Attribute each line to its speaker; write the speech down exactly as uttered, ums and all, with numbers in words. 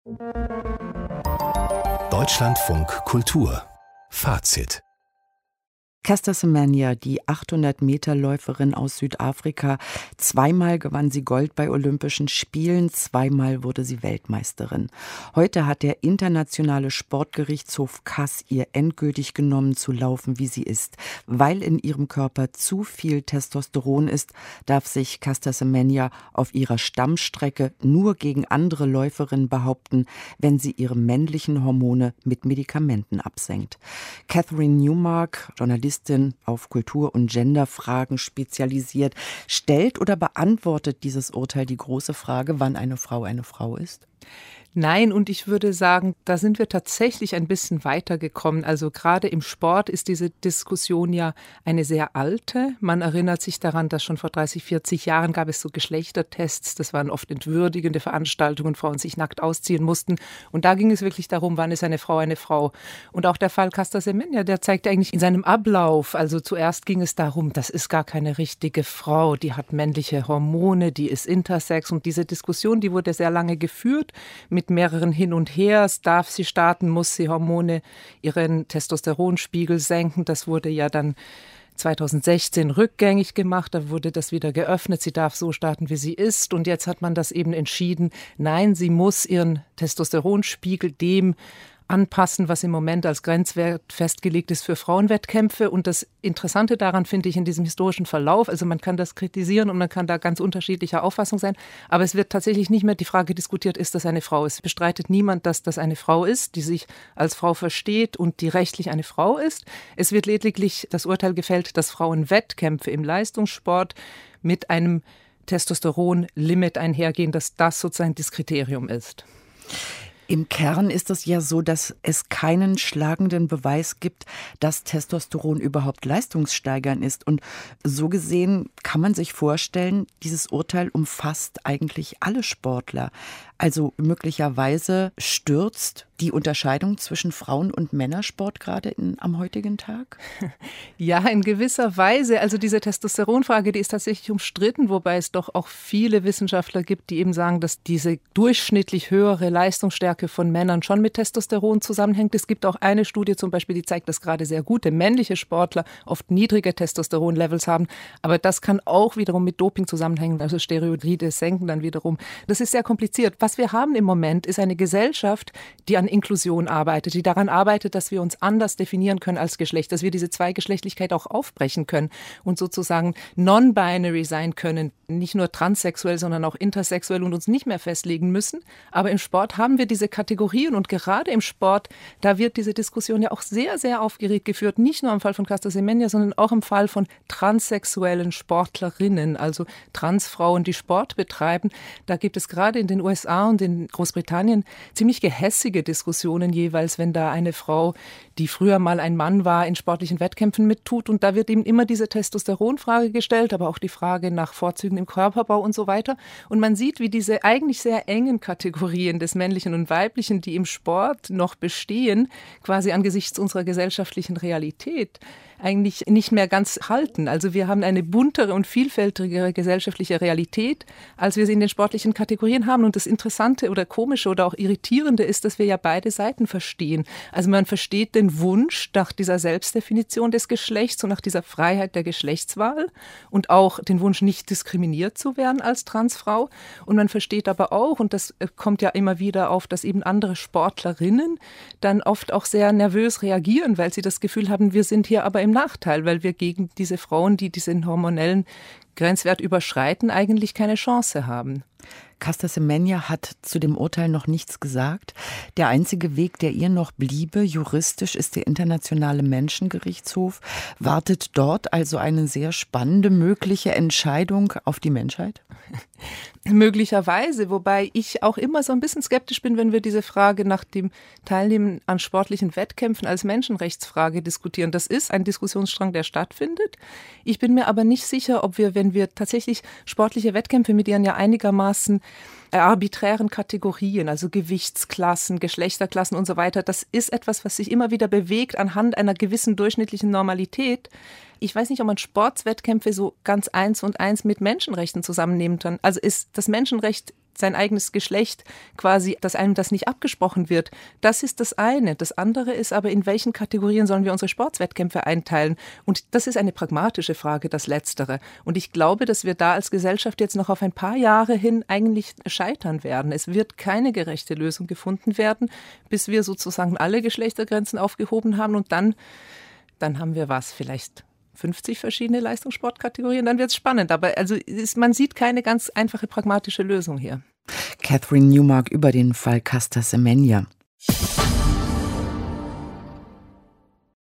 Speaker 1: Deutschlandfunk Kultur Fazit.
Speaker 2: Caster Semenya, die achthundert-Meter-Läuferin aus Südafrika. Zweimal gewann sie Gold bei Olympischen Spielen, zweimal wurde sie Weltmeisterin. Heute hat der internationale Sportgerichtshof C A S ihr endgültig genommen, zu laufen, wie sie ist. Weil in ihrem Körper zu viel Testosteron ist, darf sich Caster Semenya auf ihrer Stammstrecke nur gegen andere Läuferinnen behaupten, wenn sie ihre männlichen Hormone mit Medikamenten absenkt. Catherine Newmark, Journalistin auf Kultur- und Genderfragen spezialisiert, stellt oder beantwortet dieses Urteil die große Frage, wann eine Frau eine Frau ist?
Speaker 3: Nein, und ich würde sagen, da sind wir tatsächlich ein bisschen weitergekommen. Also gerade im Sport ist diese Diskussion ja eine sehr alte. Man erinnert sich daran, dass schon vor dreißig, vierzig Jahren gab es so Geschlechtertests. Das waren oft entwürdigende Veranstaltungen, Frauen sich nackt ausziehen mussten. Und da ging es wirklich darum, wann ist eine Frau eine Frau. Und auch der Fall Caster Semenya, der zeigt eigentlich in seinem Ablauf, also zuerst ging es darum, das ist gar keine richtige Frau, die hat männliche Hormone, die ist intersex. Und diese Diskussion, die wurde sehr lange geführt, mit mehreren Hin und Hers. Darf sie starten, muss sie Hormone, ihren Testosteronspiegel senken. Das wurde ja dann zweitausendsechzehn rückgängig gemacht, da wurde das wieder geöffnet. Sie darf so starten, wie sie ist. Und jetzt hat man das eben entschieden, nein, sie muss ihren Testosteronspiegel dem anpassen, was im Moment als Grenzwert festgelegt ist für Frauenwettkämpfe. Und das Interessante daran finde ich in diesem historischen Verlauf, also man kann das kritisieren und man kann da ganz unterschiedlicher Auffassung sein, aber es wird tatsächlich nicht mehr die Frage diskutiert, ist das eine Frau? Es bestreitet niemand, dass das eine Frau ist, die sich als Frau versteht und die rechtlich eine Frau ist. Es wird lediglich das Urteil gefällt, dass Frauenwettkämpfe im Leistungssport mit einem Testosteronlimit einhergehen, dass das sozusagen das Kriterium ist.
Speaker 2: Im Kern ist es ja so, dass es keinen schlagenden Beweis gibt, dass Testosteron überhaupt leistungssteigernd ist. Und so gesehen kann man sich vorstellen, dieses Urteil umfasst eigentlich alle Sportler. Also möglicherweise stürzt die Unterscheidung zwischen Frauen- und Männersport gerade in, am heutigen Tag?
Speaker 3: Ja, in gewisser Weise. Also diese Testosteronfrage, die ist tatsächlich umstritten, wobei es doch auch viele Wissenschaftler gibt, die eben sagen, dass diese durchschnittlich höhere Leistungsstärke von Männern schon mit Testosteron zusammenhängt. Es gibt auch eine Studie zum Beispiel, die zeigt, dass gerade sehr gute männliche Sportler oft niedrige Testosteronlevels haben. Aber das kann auch wiederum mit Doping zusammenhängen. Also Steroide senken dann wiederum. Das ist sehr kompliziert. Was wir haben im Moment ist eine Gesellschaft, die an Inklusion arbeitet, die daran arbeitet, dass wir uns anders definieren können als Geschlecht, dass wir diese Zweigeschlechtlichkeit auch aufbrechen können und sozusagen non-binary sein können, nicht nur transsexuell, sondern auch intersexuell und uns nicht mehr festlegen müssen. Aber im Sport haben wir diese Kategorien und gerade im Sport, da wird diese Diskussion ja auch sehr, sehr aufgeregt geführt, nicht nur im Fall von Caster Semenya, sondern auch im Fall von transsexuellen Sportlerinnen, also Transfrauen, die Sport betreiben. Da gibt es gerade in den U S A und in Großbritannien ziemlich gehässige Diskussionen jeweils, wenn da eine Frau, die früher mal ein Mann war, in sportlichen Wettkämpfen mittut. Und da wird eben immer diese Testosteronfrage gestellt, aber auch die Frage nach Vorzügen im Körperbau und so weiter. Und man sieht, wie diese eigentlich sehr engen Kategorien des Männlichen und Weiblichen, die im Sport noch bestehen, quasi angesichts unserer gesellschaftlichen Realität eigentlich nicht mehr ganz halten. Also wir haben eine buntere und vielfältigere gesellschaftliche Realität, als wir sie in den sportlichen Kategorien haben. Und das Interessante oder Komische oder auch Irritierende ist, dass wir ja beide Seiten verstehen. Also man versteht den Wunsch nach dieser Selbstdefinition des Geschlechts und nach dieser Freiheit der Geschlechtswahl und auch den Wunsch, nicht diskriminiert zu werden als Transfrau. Und man versteht aber auch, und das kommt ja immer wieder auf, dass eben andere Sportlerinnen dann oft auch sehr nervös reagieren, weil sie das Gefühl haben, wir sind hier aber im Nachteil, weil wir gegen diese Frauen, die diesen hormonellen Grenzwert überschreiten, eigentlich keine Chance haben.
Speaker 2: Caster Semenya hat zu dem Urteil noch nichts gesagt. Der einzige Weg, der ihr noch bliebe, juristisch, ist der Internationale Menschengerichtshof. Wartet dort also eine sehr spannende mögliche Entscheidung auf die Menschheit?
Speaker 3: Möglicherweise, wobei ich auch immer so ein bisschen skeptisch bin, wenn wir diese Frage nach dem Teilnehmen an sportlichen Wettkämpfen als Menschenrechtsfrage diskutieren. Das ist ein Diskussionsstrang, der stattfindet. Ich bin mir aber nicht sicher, ob wir, wenn wir tatsächlich sportliche Wettkämpfe mit ihren ja einigermaßen arbiträren Kategorien, also Gewichtsklassen, Geschlechterklassen und so weiter, das ist etwas, was sich immer wieder bewegt anhand einer gewissen durchschnittlichen Normalität. Ich weiß nicht, ob man Sportwettkämpfe so ganz eins und eins mit Menschenrechten zusammennehmen kann. Also ist das Menschenrecht sein eigenes Geschlecht quasi, dass einem das nicht abgesprochen wird. Das ist das eine. Das andere ist aber, in welchen Kategorien sollen wir unsere Sportwettkämpfe einteilen? Und das ist eine pragmatische Frage, das Letztere. Und ich glaube, dass wir da als Gesellschaft jetzt noch auf ein paar Jahre hin eigentlich scheitern werden. Es wird keine gerechte Lösung gefunden werden, bis wir sozusagen alle Geschlechtergrenzen aufgehoben haben. Und dann, dann haben wir was, vielleicht fünfzig verschiedene Leistungssportkategorien, dann wird es spannend. Aber also ist, man sieht keine ganz einfache pragmatische Lösung hier.
Speaker 2: Catherine Newmark über den Fall Caster Semenya.